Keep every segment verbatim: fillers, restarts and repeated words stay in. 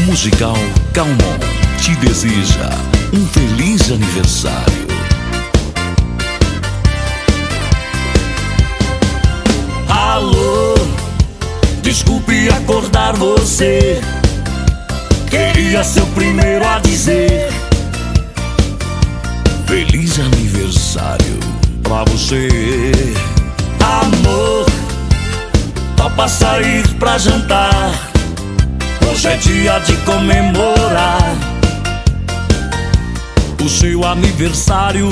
Musical Calmon te deseja um feliz aniversário. Alô, desculpe acordar você. Queria ser o primeiro a dizer feliz aniversário pra você. Amor, topa sair pra jantar. Hoje é dia de comemorar o seu aniversário.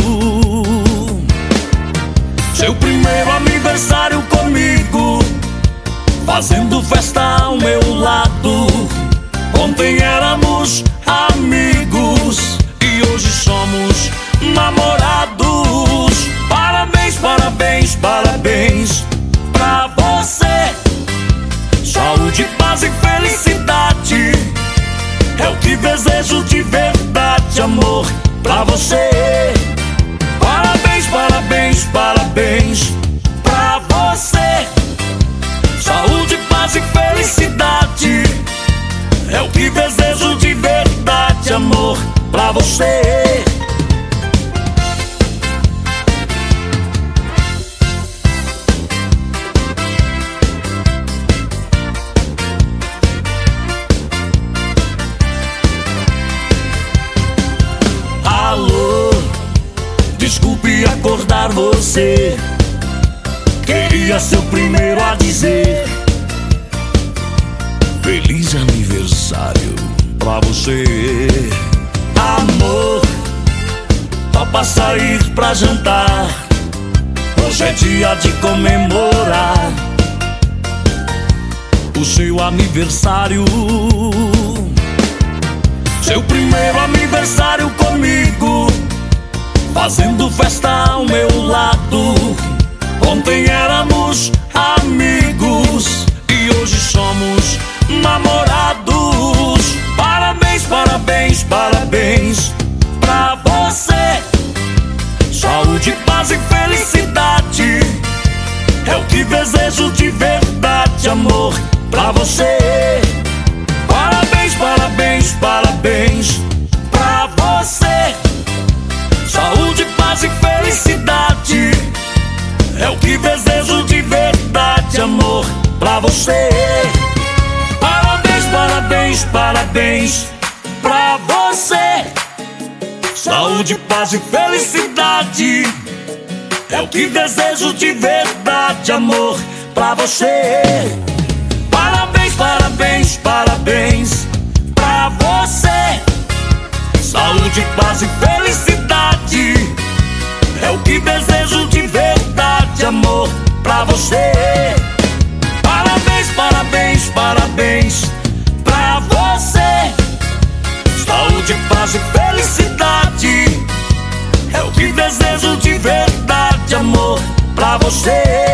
Seu primeiro aniversário comigo, fazendo festa ao meu lado. Ontem éramos amigos e hoje somos namorados. Parabéns, parabéns, parabéns pra você. Saúde, paz e felicidade é o que desejo de verdade, amor, pra você. Parabéns, parabéns, parabéns pra você. Saúde, paz e felicidade é o que desejo de verdade, amor, pra você. Alô, desculpe acordar você. Queria ser o primeiro a dizer feliz aniversário pra você. Amor, topa sair pra jantar. Hoje é dia de comemorar o seu aniversário. Seu primeiro aniversário comigo, fazendo festa ao meu lado. Ontem éramos amigos e hoje somos namorados. Parabéns, parabéns, parabéns pra você. Saúde, paz e felicidade é o que desejo de verdade, amor, pra você. Parabéns, parabéns, parabéns pra você. Saúde, paz e felicidade é o que desejo de verdade, amor, pra você. Parabéns, parabéns, parabéns pra você. Saúde, paz e felicidade é o que desejo de verdade, amor, pra você. Parabéns, parabéns, parabéns pra você. Saúde, paz e felicidade é o que desejo de verdade, amor, pra você. Parabéns, parabéns, parabéns pra você. Saúde, paz e felicidade é o que desejo de verdade, amor, pra você.